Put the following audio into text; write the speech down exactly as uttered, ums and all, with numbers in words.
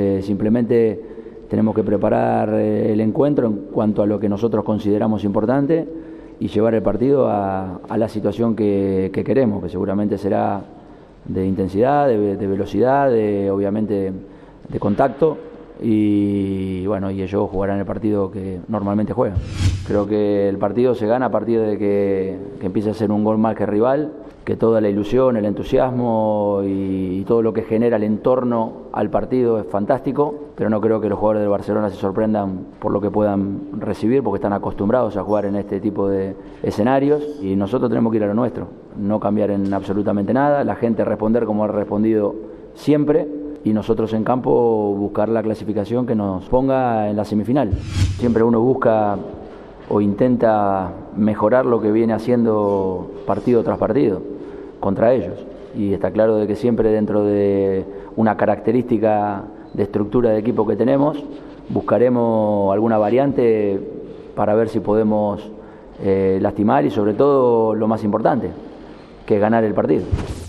Eh, simplemente tenemos que preparar el encuentro en cuanto a lo que nosotros consideramos importante y llevar el partido a, a la situación que, que queremos, que seguramente será de intensidad, de, de velocidad, de, obviamente de contacto, y bueno, y ellos jugarán el partido que normalmente juegan. Creo que el partido se gana a partir de que, que empiece a ser un gol más que rival, que toda la ilusión, el entusiasmo y, y todo lo que genera el entorno al partido es fantástico, pero no creo que los jugadores del Barcelona se sorprendan por lo que puedan recibir, porque están acostumbrados a jugar en este tipo de escenarios, y nosotros tenemos que ir a lo nuestro, no cambiar en absolutamente nada, la gente responder como ha respondido siempre, y nosotros en campo buscar la clasificación que nos ponga en la semifinal. Siempre uno busca o intenta mejorar lo que viene haciendo partido tras partido contra ellos, y está claro de que siempre dentro de una característica de estructura de equipo que tenemos buscaremos alguna variante para ver si podemos eh, lastimar y sobre todo lo más importante, que es ganar el partido.